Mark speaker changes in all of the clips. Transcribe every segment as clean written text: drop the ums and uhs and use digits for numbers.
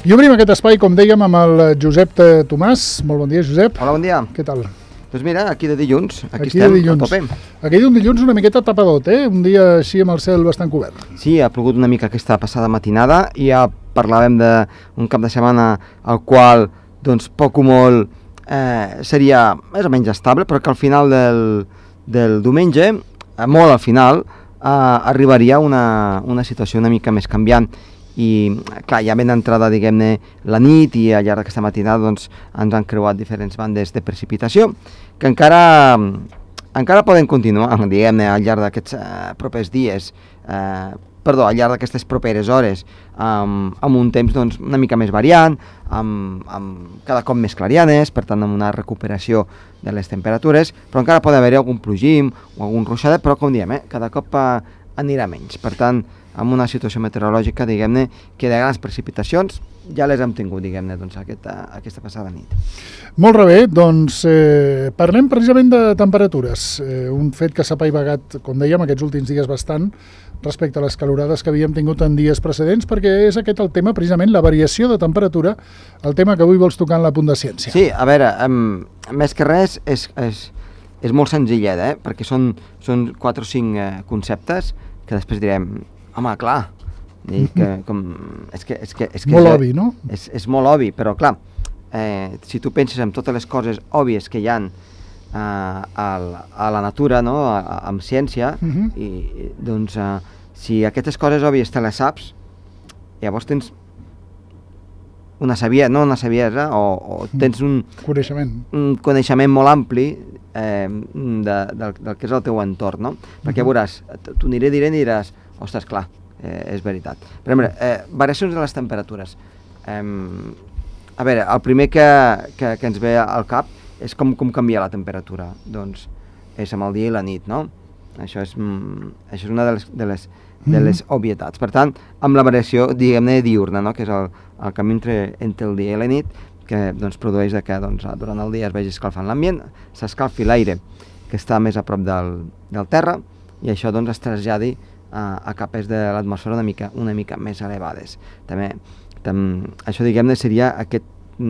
Speaker 1: I obrim aquest espai, com dèiem, amb el Josep Tomàs. Molt bon dia, Josep.
Speaker 2: Hola, bon dia.
Speaker 1: Què tal?
Speaker 2: Doncs mira, aquí de dilluns, aquí estem a tope.
Speaker 1: Aquí d'un dilluns una miqueta tapadot, un dia així amb el cel bastant cobert.
Speaker 2: Sí, ha plogut una mica aquesta passada matinada i ja parlàvem d'un cap de setmana al qual, doncs, poc o molt seria més o menys estable, però que al final del diumenge, molt al final, arribaria una situació una mica més canviant. I clar, ja ben entrada, diguem-ne, la nit i al llarg d'aquesta matinada doncs, ens han creuat diferents bandes de precipitació que encara poden continuar, diguem-ne, al llarg d'aquests propers dies, al llarg d'aquestes properes hores, amb un temps doncs, una mica més variant, amb cada cop més clarianes, per tant amb una recuperació de les temperatures, però encara pot haver-hi algun plogim o algun ruixadet, però com diem, cada cop anirà menys. Per tant, amb una situació meteorològica, diguem-ne, que de grans precipitacions ja les hem tingut, diguem-ne, doncs, aquesta passada nit.
Speaker 1: Molt bé, doncs parlem precisament de temperatures, un fet que s'ha apaivagat, com dèiem, aquests últims dies bastant, respecte a les calorades que havíem tingut en dies precedents, perquè és aquest el tema, precisament, la variació de temperatura, el tema que avui vols tocar en la Punt de Ciència.
Speaker 2: Sí, a veure, més que res, és molt senzillet, perquè són 4 o 5 conceptes que després direm, home, clar, és que
Speaker 1: molt obvi, no?
Speaker 2: És molt obvi, però clar, si tu penses en totes les coses òbvies que hi ha a la natura, no? Amb ciència, i doncs si aquestes coses òbvies te les saps, llavors tens una saviesa, o tens un coneixement molt ampli del que és el teu entorn, no? Perquè veuràs, t'ho aniré dient i diràs, ostres, clar, és veritat. Però, variacions de les temperatures. A veure, el primer que ens ve al cap és com canvia la temperatura. Doncs és amb el dia i la nit, no? Això és una de les obvietats. Per tant, amb la variació, diguem-ne, diurna, no? Que és el canvi entre el dia i la nit, que doncs, produeix que durant el dia es vagi escalfant l'ambient, s'escalfi l'aire que està més a prop del terra, i això doncs, es traslladi a capes de l'atmosfera una mica més elevades. També això, diguem-ne, seria aquest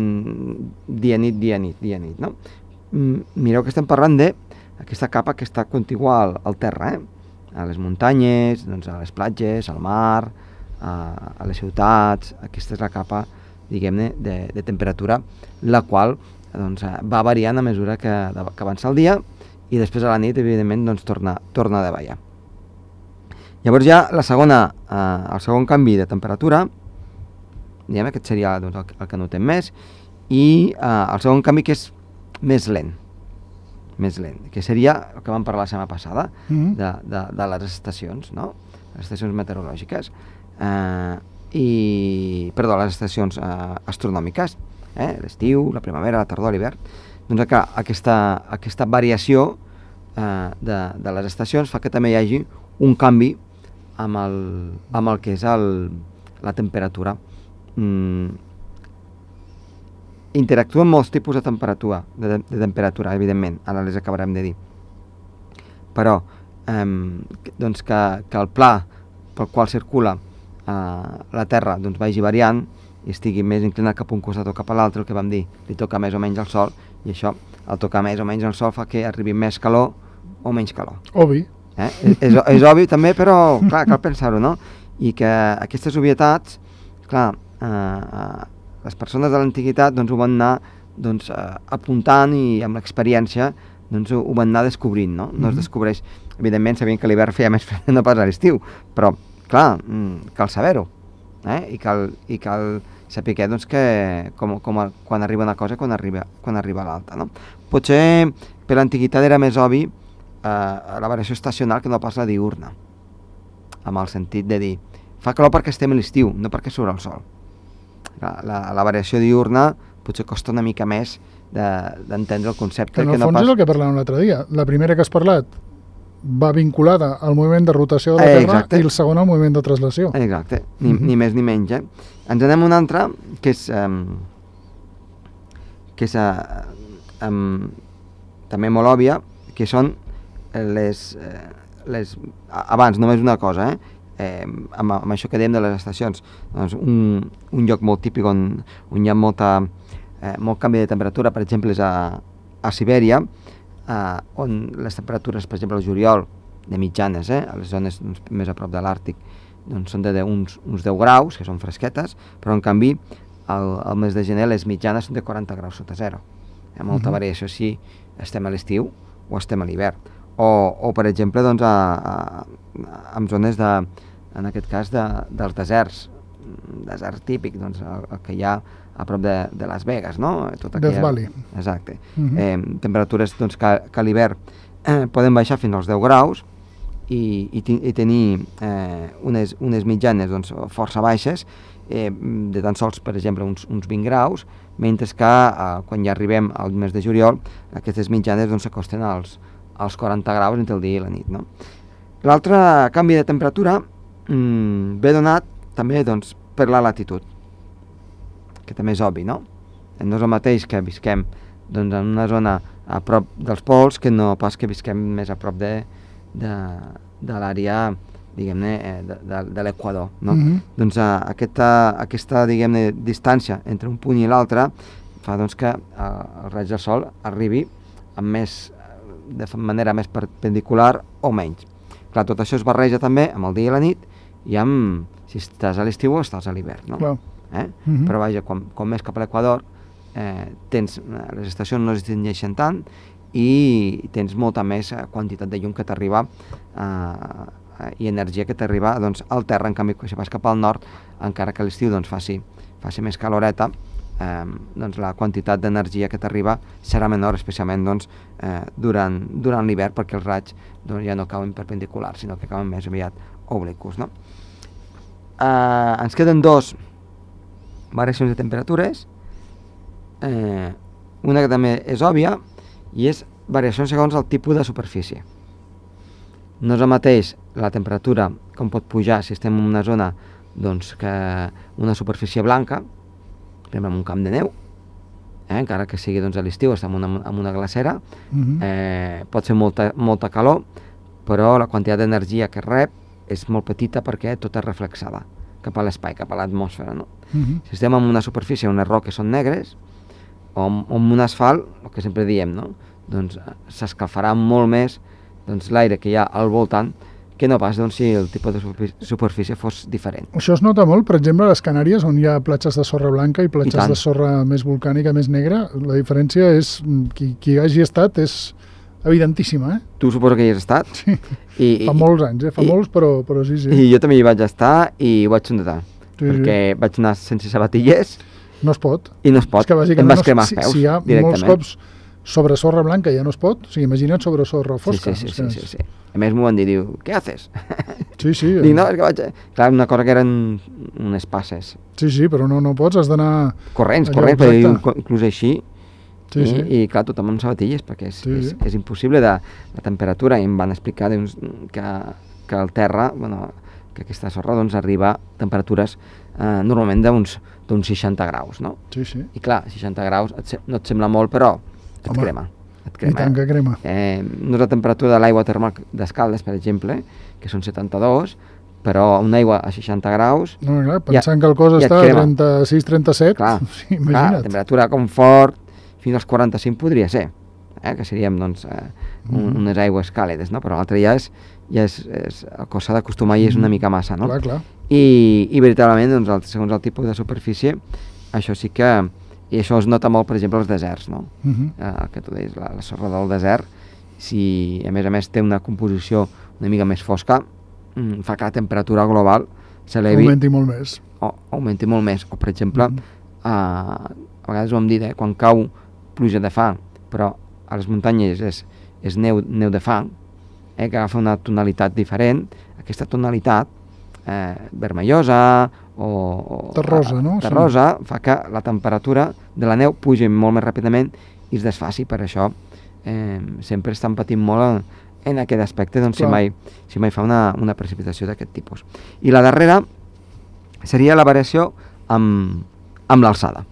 Speaker 2: dia-nit, no? Mireu que estem parlant d'aquesta capa que està contigua al terra, a les muntanyes, doncs, a les platges, al mar, a les ciutats. Aquesta és la capa, diguem-ne, de temperatura, la qual doncs, va variant a mesura que avança el dia, i després a la nit, evidentment, doncs, torna a davallar. Llavors ja el segon canvi de temperatura, diguem, aquest seria doncs, el que notem més, i el segon canvi que és més lent, que seria el que vam parlar la setmana passada, de les estacions, no? Les estacions meteorològiques, les estacions astronòmiques, l'estiu, la primavera, la tardor, l'hivern. Doncs aquesta variació de les estacions fa que també hi hagi un canvi amb el que és la temperatura. Interactuen molts tipus de temperatura, evidentment, ara les acabarem de dir. Però doncs que el pla pel qual circula la Terra doncs, vagi variant i estigui més inclinat cap a un costat o cap a l'altre, el que vam dir, li toca més o menys al Sol, i això, al tocar més o menys al Sol, fa que arribi més calor o menys calor.
Speaker 1: Obvi.
Speaker 2: És obvi també, però clar, cal pensar-ho, no? I que aquestes obvietats, clar, les persones de l'antiguitat doncs, ho van anar apuntant, i amb l'experiència doncs, ho van anar descobrint, no? No es descobreix, evidentment, sabien que l'hivern feia més fred no pas a l'estiu, però clar, cal saber-ho, i cal saber doncs, quan arriba una cosa, quan arriba l'altra, no? Potser per l'antiguitat era més obvi la variació estacional que no pas la diurna, amb el sentit de dir, fa calor perquè estem a l'estiu, no perquè surt el sol. La variació diurna potser costa una mica més d'entendre el concepte.
Speaker 1: Que en el fons és el que parlàvem l'altre dia. La primera que has parlat va vinculada al moviment de rotació de la Terra, i el segon al moviment de traslació.
Speaker 2: Exacte, ni més ni menys. Ens anem a una altra, que és també molt òbvia, que són abans només una cosa, amb això que dèiem de les estacions, doncs un lloc molt típic on hi ha molt canvi de temperatura, per exemple, és a Sibèria, on les temperatures, per exemple, al juliol, de mitjanes, a les zones més a prop de l'Àrtic, doncs són uns 10 graus, que són fresquetes, però en canvi al mes de gener les mitjanes són de 40 graus sota zero. Hi ha molta variació si estem a l'estiu o estem a l'hivern. O per exemple, doncs, en zones en aquest cas dels deserts, desert típic, doncs, el que hi ha a prop de Las Vegas, no?
Speaker 1: Death Valley.
Speaker 2: Exacte. Temperatures doncs, que a l'hivern poden baixar fins als 10 graus i tenir unes mitjanes doncs, força baixes, de tan sols, per exemple, uns 20 graus, mentre que quan ja arribem al mes de juliol, aquestes mitjanes doncs, s'acosten als 40 graus entre el dia i la nit. No? L'altre canvi de temperatura ve donat també doncs, per la latitud, que també és obvi, no? No és el mateix que visquem doncs, en una zona a prop dels pols que no pas que visquem més a prop de l'àrea, diguem-ne, de l'Equador, no? Doncs aquesta diguem-ne, distància entre un punt i l'altre fa doncs, que el raig del sol arribi de manera més perpendicular o menys. Clar, tot això es barreja també amb el dia i la nit i amb si estàs a l'estiu o estàs a l'hivern, no? Però vaja, com més cap a l'Equador, les estacions no es distingeixen tant i tens molta més quantitat de llum que t'arriba i energia que t'arriba doncs, al terra. En canvi, si vas cap al nord, encara que l'estiu doncs, faci més caloreta, doncs, la quantitat d'energia que t'arriba serà menor, especialment doncs, durant l'hivern, perquè els raigs doncs, ja no cauen perpendiculars, sinó que cauen més aviat obliqus, no? Ens queden dos variacions de temperatures, una que també és òbvia i és variacions segons el tipus de superfície. No és el mateix la temperatura com pot pujar si estem en una zona doncs, que una superfície blanca, per exemple en un camp de neu, encara que sigui doncs, a l'estiu, estem en una glacera, pot ser molta calor, però la quantitat d'energia que rep és molt petita perquè tot és reflexada cap a l'espai, cap a l'atmosfera, no? Si estem en una superfície on les roques són negres o en un asfalt, el que sempre diem, no? Doncs s'escalfarà molt més doncs, l'aire que hi ha al voltant que no pas doncs, si el tipus de superfície fos diferent.
Speaker 1: Això es nota molt, per exemple, a les Canàries, on hi ha platges de sorra blanca i platges de sorra més volcànica, més negra. La diferència és, qui hagi estat és evidentíssima,
Speaker 2: Tu suposo que hi has estat?
Speaker 1: Sí, fa molts anys, fa molts, però sí.
Speaker 2: I jo també hi vaig estar i ho vaig notar, perquè vaig anar sense sabatilles.
Speaker 1: No es pot.
Speaker 2: I no es pot, em vas cremar els peus
Speaker 1: si hi ha molts cops sobre sorra blanca ja no es pot, o sigui, imagina't sobre sorra fosca.
Speaker 2: Sí. A més m'ho van dir, diu, què haces?
Speaker 1: Sí.
Speaker 2: Dic, no, és que vaig... Clar, una cosa que eren unes passes.
Speaker 1: Sí, però no pots, has d'anar...
Speaker 2: Corrents, perquè inclús així. I clar, tothom amb sabatilles, perquè és impossible la temperatura, i em van explicar doncs, que el terra, que aquesta sorra doncs, arriba a temperatures normalment d'uns 60 graus, no?
Speaker 1: Sí.
Speaker 2: I clar, 60 graus no et sembla molt, però et crema.
Speaker 1: I tant que crema.
Speaker 2: No és la temperatura de l'aigua termal d'Escaldes, per exemple, que són 72, però una aigua a 60 graus... No,
Speaker 1: clar, pensant que el cos està a 36-37, imagina't.
Speaker 2: Clar, la temperatura confort fins als 45 podria ser, que seríem doncs, unes aigües càlides, no? Però l'altre ja és el cos s'ha d'acostumar i és una mica massa, no?
Speaker 1: Clar.
Speaker 2: I veritablement, doncs, segons el tipus de superfície, això sí que... I això es nota molt, per exemple, als deserts, no? El que tu deies, la sorra del desert, si a més té una composició una mica més fosca, fa que la temperatura global s'elevi...
Speaker 1: Augmenti molt més.
Speaker 2: Augmenti molt més. O, per exemple, a vegades ho hem dit, quan cau pluja de fang, però a les muntanyes és neu de fang, que agafa una tonalitat diferent, aquesta tonalitat vermellosa o
Speaker 1: terrosa, no?
Speaker 2: Terrosa, fa que la temperatura de la neu pugi molt més ràpidament i es desfaci. Per això sempre estan patint molt en aquest aspecte, doncs, si mai fa una precipitació d'aquest tipus. I la darrera seria la variació amb l'alçada.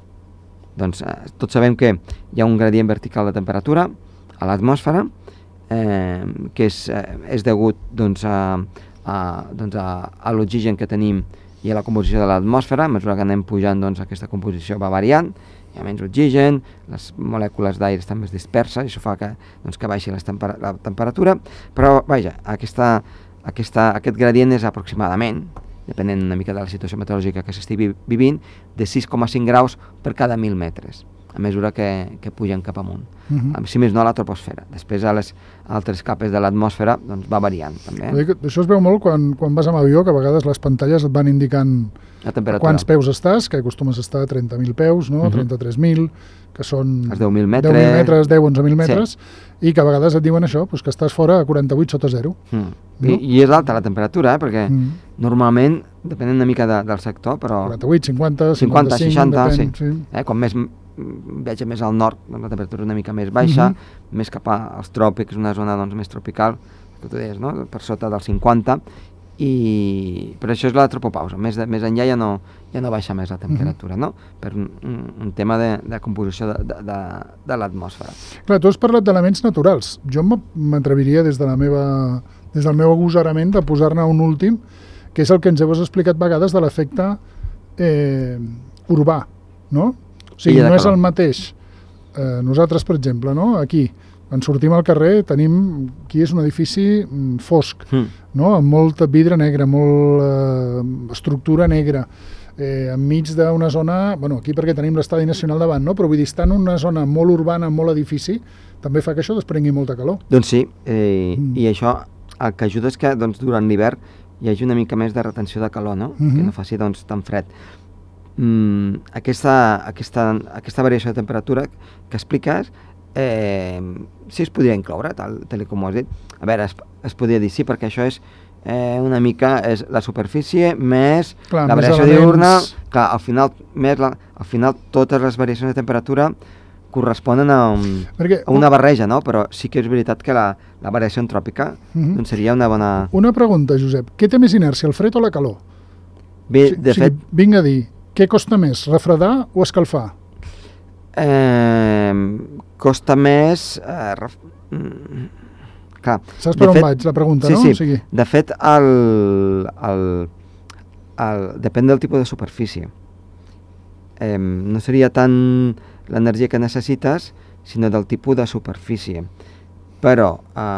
Speaker 2: Doncs tots sabem que hi ha un gradient vertical de temperatura, a l'atmosfera, que és degut doncs, a doncs a l'oxigen que tenim i a la composició de l'atmosfera. A mesura que anem pujant, doncs, aquesta composició va variant, hi ha menys oxigen, les molècules d'aire estan més disperses, i això fa que baixi la temperatura, però vaja, aquest gradient és aproximadament, depenent una mica de la situació meteorològica que s'estigui vivint, de 6,5 graus per cada 1.000 metres, a mesura que pugen cap amunt. Si més no, a la troposfera. Després, a les altres capes de l'atmosfera, doncs va variant, també.
Speaker 1: Això es veu molt quan vas amb avió, que a vegades les pantalles et van indicant a quants peus estàs, que acostumes a estar a 30.000 peus, no? 33.000, que són
Speaker 2: els 10.000 metres,
Speaker 1: 10.000 metres, 11.000 metres, i que a vegades et diuen això, que estàs fora a 48 sota zero.
Speaker 2: No? I és alta la temperatura, perquè normalment, depenent una mica del sector, però
Speaker 1: 48, 50,
Speaker 2: 60,
Speaker 1: depèn,
Speaker 2: sí. Com viatja més al nord, la temperatura una mica més baixa, més cap als tròpics, una zona més tropical, que tu deies, no? Per sota dels 50, però això és la tropopausa, més enllà ja no baixa més la temperatura, no? Per un tema de composició de l'atmosfera.
Speaker 1: Clar, tu has parlat d'elements naturals. Jo m'atreviria des del meu agosarament de posar-ne un últim, que és el que ens heu explicat vegades de l'efecte urbà, no? O sigui, no és el mateix. Nosaltres, per exemple, no? Aquí, quan sortim al carrer, aquí és un edifici fosc, no? Amb molt vidre negre, molt estructura negra, enmig d'una zona, aquí perquè tenim l'Estadi Nacional davant, no? Però vull dir, estar en una zona molt urbana, molt edifici, també fa que això desprengui molta calor.
Speaker 2: Doncs sí, i això el que ajuda és que durant l'hivern hi hagi una mica més de retenció de calor, no? Que no faci tan fred. Aquesta variació de temperatura que expliques, sí es podria incloure, tal com ho has dit. A veure, es podria dir sí, perquè això és una mica la superfície més la variació diürna. Clar, al final totes les variacions de temperatura corresponen a una barreja, no? Però sí que és veritat que la variació antròpica seria una bona...
Speaker 1: Una pregunta, Josep. Què té més inèrcia, el fred o la calor?
Speaker 2: Bé, de fet...
Speaker 1: Vinc a dir, què costa més, refredar o escalfar?
Speaker 2: Costa més... Clar,
Speaker 1: saps per on vaig, la pregunta,
Speaker 2: no?
Speaker 1: Sí.
Speaker 2: O sigui, de fet, depèn del tipus de superfície. No seria tant l'energia que necessites, sinó del tipus de superfície. Però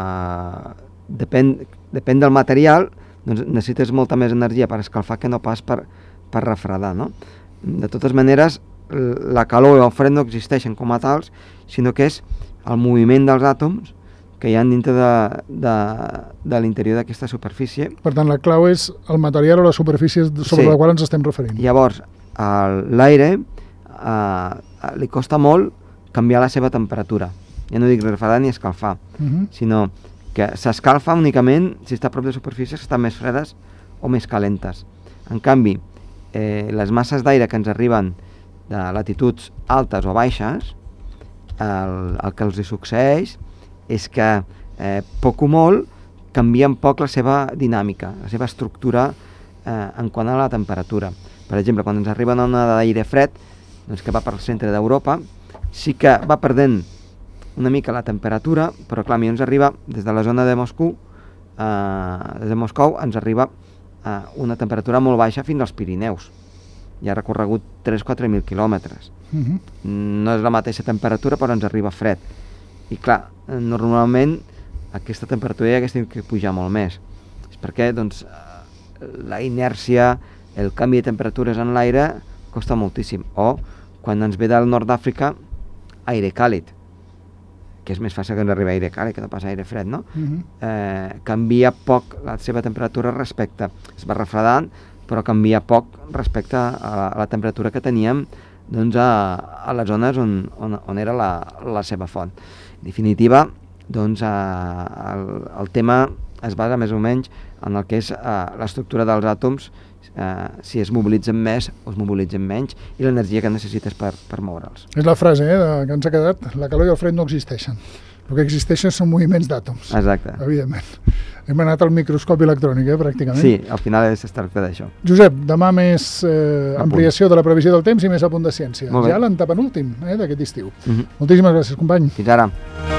Speaker 2: depèn del material, doncs necessites molta més energia per escalfar que no pas per refredar, no? De totes maneres, la calor i el fred no existeixen com a tals, sinó que és el moviment dels àtoms que hi ha dintre de l'interior d'aquesta superfície.
Speaker 1: Per tant, la clau és el material o la superfície sobre la qual ens estem referint.
Speaker 2: Llavors, l'aire li costa molt canviar la seva temperatura. Ja no dic refredar ni escalfar, sinó que s'escalfa únicament si està a prop de superfícies que estan més fredes o més calentes. En canvi, les masses d'aire que ens arriben de latituds altes o baixes, el que els hi succeeix és que poc o molt canvien poc la seva dinàmica, la seva estructura en quant a la temperatura. Per exemple, quan ens arriba una onada d'aire fred, doncs que va pel centre d'Europa, sí que va perdent una mica la temperatura, però clar, a mi ens arriba des de la zona de Moscou, des de Moscou ens arriba una temperatura molt baixa fins als Pirineus. Ja ha recorregut 3-4.000 quilòmetres. No és la mateixa temperatura, però ens arriba fred. I clar, normalment aquesta temperatura ja hagués de pujar molt més. És perquè doncs, la inèrcia, el canvi de temperatures en l'aire costa moltíssim. O quan ens ve del nord d'Àfrica, aire càlid, que és més fàcil que ens arribi aire càlid que no pas aire fred, no? Canvia poc la seva temperatura respecte, es va refredant, però canvia poc respecte a la temperatura que teníem doncs, a les zones on era la seva font. En definitiva, doncs, el tema es basa més o menys en el que és l'estructura dels àtoms, si es mobilitzen més o es mobilitzen menys, i l'energia que necessites per moure'ls.
Speaker 1: És la frase que ens ha quedat, la calor i el fred no existeixen. El que existeixen són moviments d'àtoms.
Speaker 2: Exacte.
Speaker 1: Evidentment. Hem anat al microscopi electrònic, pràcticament.
Speaker 2: Sí, al final es tracta d'això.
Speaker 1: Josep, demà més ampliació de la previsió del temps i més a punt de ciència. Ja l'antepenúltim d'aquest estiu. Moltíssimes gràcies, company.
Speaker 2: Fins ara.